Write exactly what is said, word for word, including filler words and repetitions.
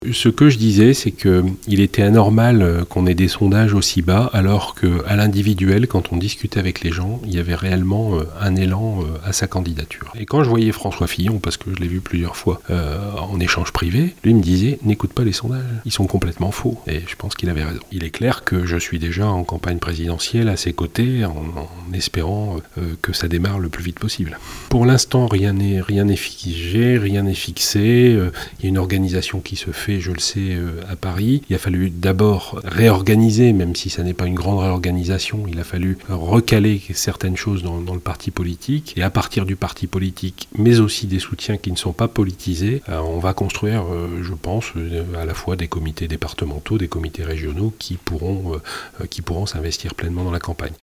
Ce que je disais, c'est qu'il était anormal qu'on ait des sondages aussi bas, alors qu'à l'individuel, quand on discutait avec les gens, il y avait réellement un élan à sa candidature. Et quand je voyais François Fillon, parce que je l'ai vu plusieurs fois euh, en échange privé, lui me disait « n'écoute pas les sondages, ils sont complètement faux ». Et je pense qu'il avait raison. Il est clair que je suis déjà en campagne présidentielle à ses côtés, en, en espérant euh, que ça démarre le plus vite possible. Pour l'instant, rien n'est rien n'est figé, rien n'est fixé. Euh, il y a une organisation qui se fait, je le sais, à Paris. Il a fallu d'abord réorganiser, même si ça n'est pas une grande réorganisation, il a fallu recaler certaines choses dans, dans le parti politique. Et à partir du parti politique, mais aussi des soutiens qui ne sont pas politisés, on va construire, je pense, à la fois des comités départementaux, des comités régionaux qui pourront, qui pourront s'investir pleinement dans la campagne.